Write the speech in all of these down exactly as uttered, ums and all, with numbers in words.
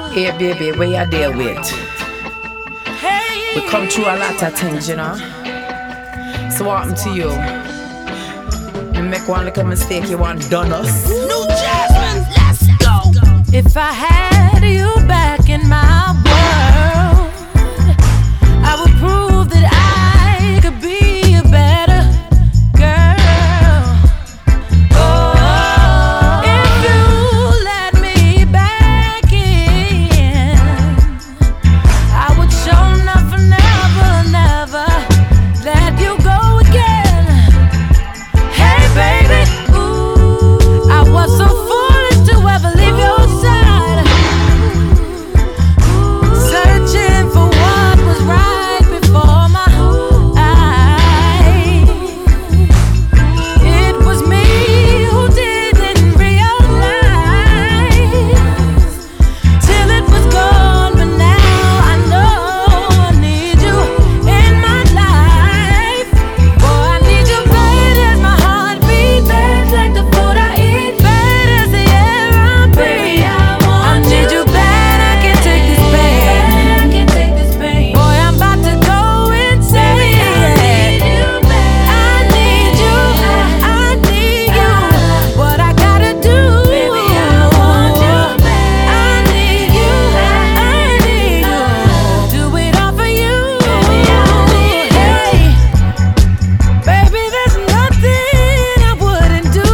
Hey baby, where you there with? Hey. We come through a lot of things, you know. So what happened to you? You make one little mistake, you want done us. New Jasmine, let's go. If I had you back in my world, I would prove that I could be a better girl. Oh, if you let me back in, I would show nothing, never, never let you go again. Hey baby, ooh, I was so foolish to ever leave your side, searching for what was right before my eyes. It was me who didn't realize till it was gone, but now I know I need you in my life. Boy, I need you bad as my heartbeat, bad like the food I eat, bad as the air I breathe. I need you bad, I can't take this pain. Boy, I'm about to go insane. I need you, I need you. What I gotta do? Baby, I want you bad. I need you, I need you. Do it all for you. Hey, baby, there's nothing I wouldn't do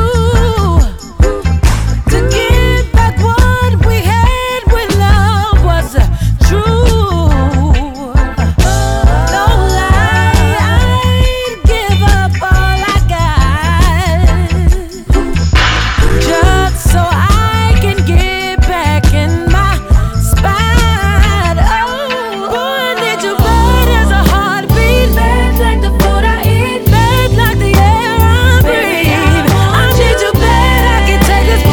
to get back what we had when love was true. No lie, I'd give up all I got just so I can get back in my spot. Oh, boy, I need you bad as a heartbeat, bad like the food I eat, bad like the air I breathe. I need you bad, I can't take this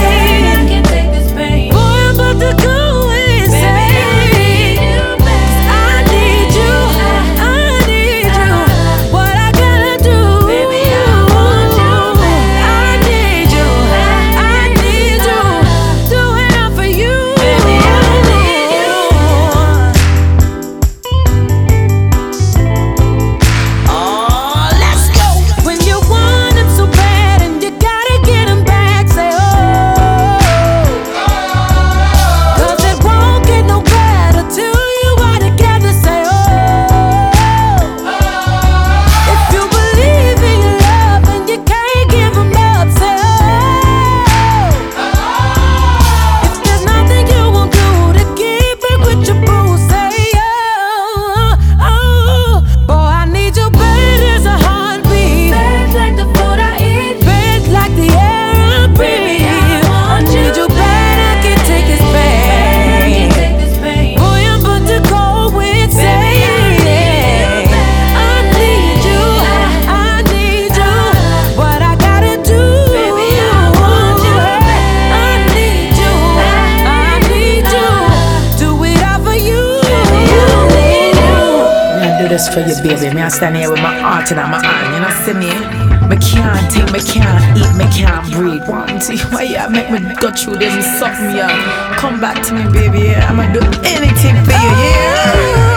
pain. Boy, I'm about to go insane. I need you, I need you. What I gotta do? Baby, I want you bad. I need you, I need you. Do it all for you. Baby, I need you. Oh, let's go. When you want him so bad and you gotta get him back, say oh. Cause it won't get no better till you are together, say oh. If you believe in your love and you can't give him up, say oh. If there's nothing you won't do to keep it with your boo, say oh. Oh, boy, I need you bad as a heartbeat, bad like the food I eat, bad like the air I breathe. I need you bad, I can't take this pain. Boy, I'm about to go insane. I need you, I need you. What I gotta do? Baby, I want you. I need you, I need you. Do it all for you. Me I do this for you, baby. Me I stand here with my heart in my hand. You know, see me? Me can't think, me can't eat, me can't breathe. Want to why you make me go through this and suck me up? Come back to me, baby. Yeah, I'ma do anything for you, yeah.